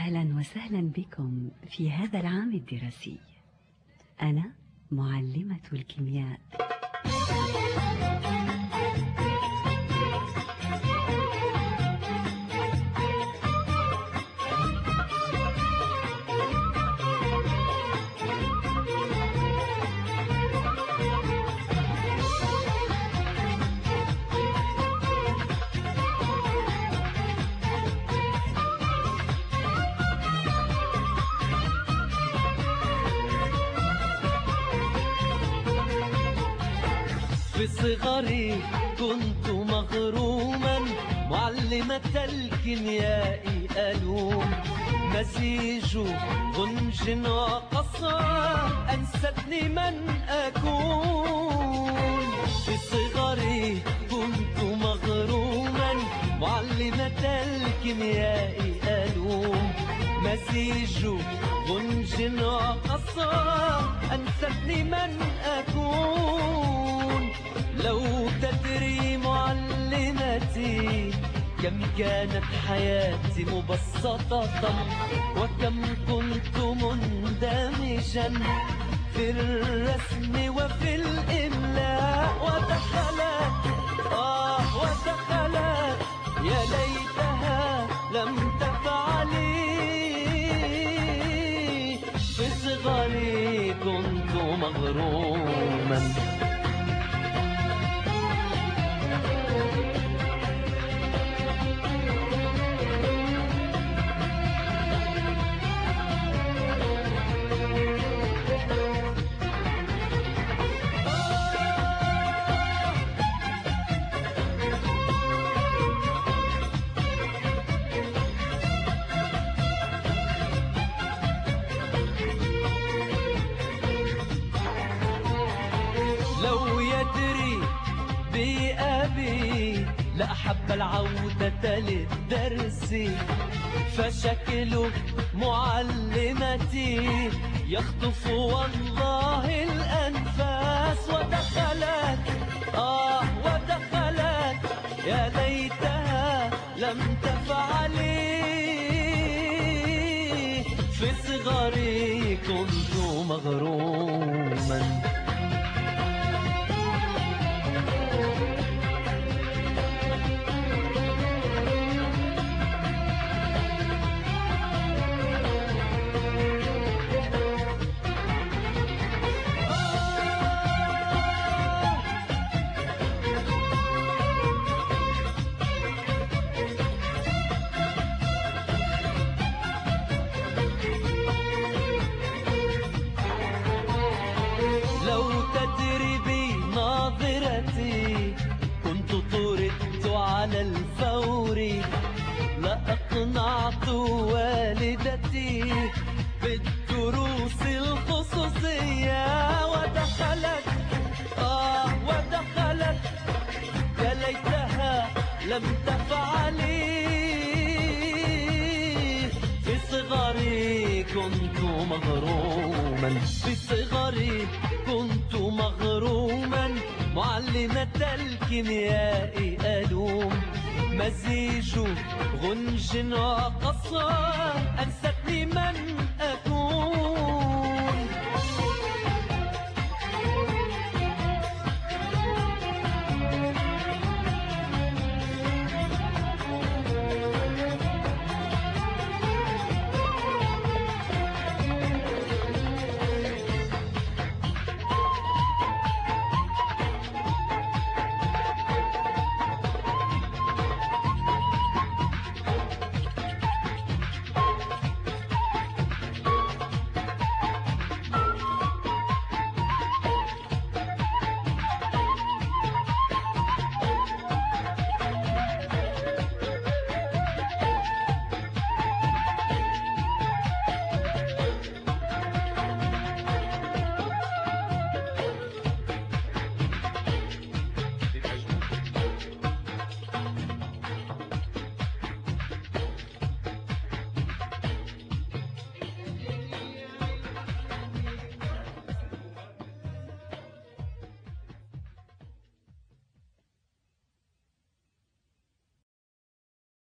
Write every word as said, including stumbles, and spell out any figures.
أهلا وسهلا بكم في هذا العام الدراسي. أنا معلمة الكيمياء. في صغري كنت مغروما، معلمة الكيمياء ألوم، مزيج غنج وقصا أنستني من أكون. في صغري كنت مغروما، معلمة الكيمياء ألوم، مزيج غنج وقصا أنستني من أكون. لو تدري معلمتي كم كانت حياتي مبسطة، وكم كنت مندمجا في الرسم وفي الإملاء. ودخلت آه ودخلت يا ليتها لم تفعلي. في صغري كنت مغروما. لو يدري بأبي لأحب العودة للدرس، فشكل معلمتي يخطف والله الأنفاس. ودخلت آه ودخلت يا ليتها لم تفعلي. في صغري كنت مغروما. لو تدري بناظرتي كنت طردت على الفور، لأقنعت والدتي بالدروس الخصوصية. ودخلت آه ودخلت يا ليتها لم تفعلي. في صغري كنت مغروما. في صغري كنت مغروما، معلمة الكيمياء ألوم، مزيج غنج وقصا أنستني من أكون.